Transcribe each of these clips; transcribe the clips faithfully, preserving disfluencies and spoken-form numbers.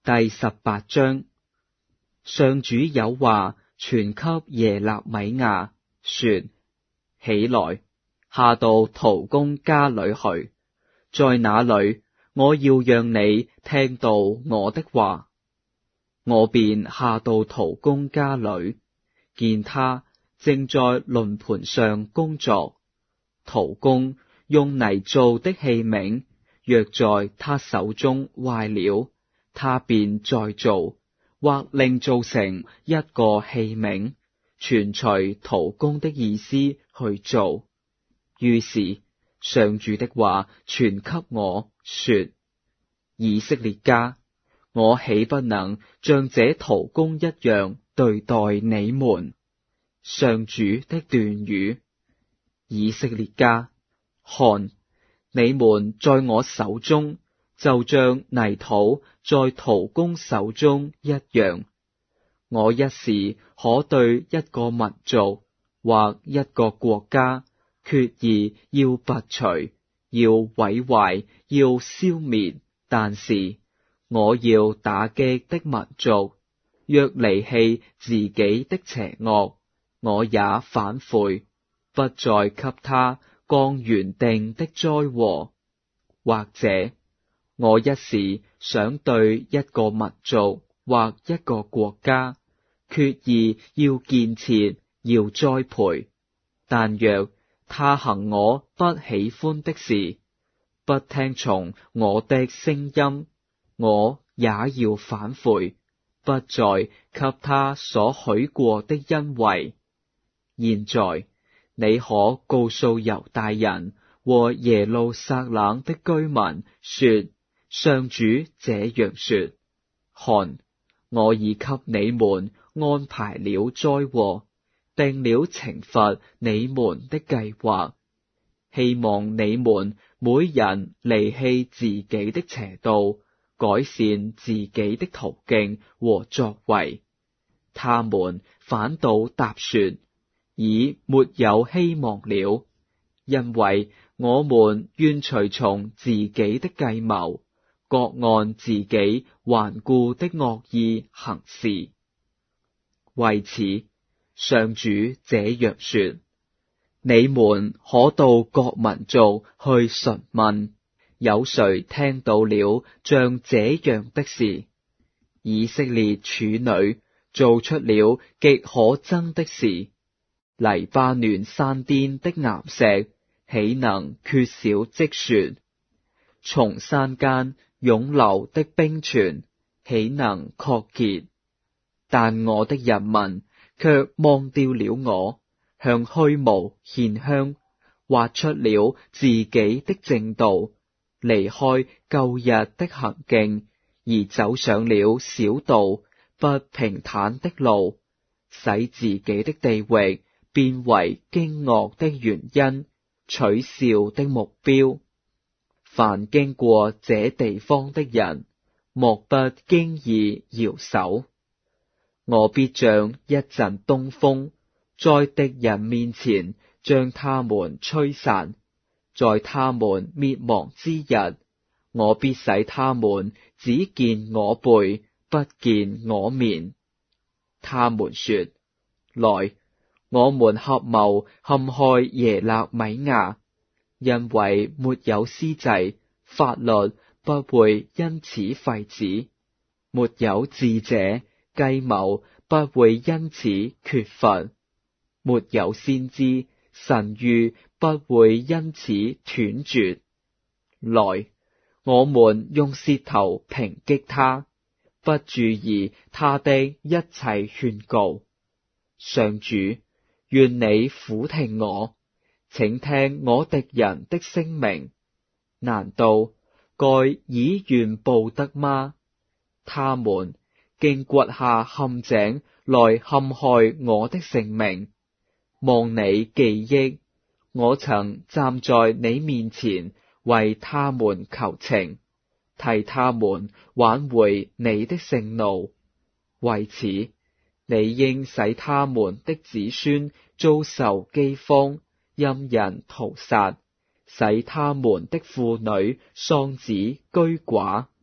第十八章。上主有話傳給耶肋米亞，說：起來，下到陶工家裏去，在那裏我要讓你聽到我的話。我便下到陶工家裏，見他正在輪盤上工作，陶工用泥做的器皿，若在他手中壞了，他便再造，或另造成一個器皿，全隨陶工的意思去做。於是上主的話傳給我說：以色列家，我豈不能像這陶工一樣對待你們？上主的斷語。以色列家，看，你們在我手中，就像泥土在陶工手中一樣。我一時可對一個民族或一個國家決意要拔除，要毀壞，要消滅，但是我要打擊的民族，若離棄自己的邪惡，我也反悔，不再給他降原定的災禍。或者我一時想對一個民族或一個國家決意要建設，要栽培，但若他行我不喜歡的事，不聽從我的聲音，我也要反悔，不再給他所許過的恩惠。現在你可告訴猶大人和耶路撒冷的居民說：上主這樣說，看，我已給你們安排了災禍，定了懲罰你們的計劃，希望你們每人離棄自己的邪道，改善自己的途徑和作為。他們反倒答說：已沒有希望了，因為我們願隨從自己的計謀，各按自己頑固的惡意行事。為此，上主這樣說：你們可到各民族去詢問，有誰聽到了像這樣的事？以色列處女做出了極可憎的事。黎巴嫩山巔的岩石豈能缺少積雪？從山間湧流的冰泉豈能涸結？但我的人民卻忘掉了我，向虛無獻香，畫出了自己的正道，離開舊日的行徑，而走上了小道，不平坦的路，使自己的地域變為驚愕的原因，取笑的目標。凡經過這地方的人，莫不驚異搖手。我必像一陣東風，在敵人面前將他們吹散，在他們滅亡之日，我必使他們只見我背，不見我面。他們說：來，我們合謀陷害耶肋米亞，因為沒有司祭，法律不會因此廢止；沒有智者，計謀不會因此缺乏；沒有先知，神諭不會因此斷絕。來，我們用舌頭抨擊他，不注意他的一切勸告。上主，願你俯聽我，請聽我敵人的聲明。難道該以怨報德嗎？他們竟掘下陷阱來陷害我的性命。望你記憶，我曾站在你面前為他們求情，替他們挽回你的盛怒。為此，你應使他們的子孫遭受饑荒，任人屠殺，使他們的婦女喪子居寡，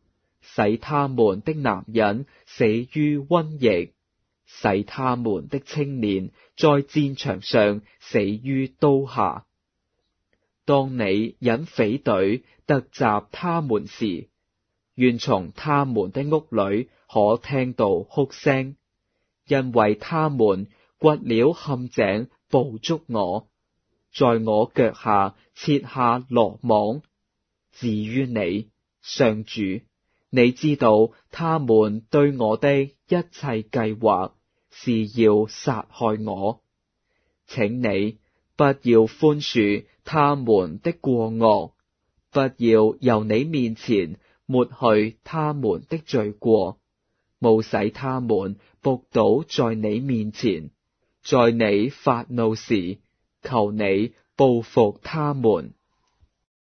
使他們的男人死於瘟疫，使他們的青年在戰場上死於刀下。當你引匪隊突襲他們時，願從他們的屋裏可聽到哭聲，因為他們掘了陷阱捕捉我，在我腳下設下羅網。至於你，上主，你知道他們對我的一切計劃是要殺害我，請你不要寬恕他們的過惡，不要由你面前抹去他們的罪過，務使他們仆倒在你面前，在你發怒時，求你報復他們。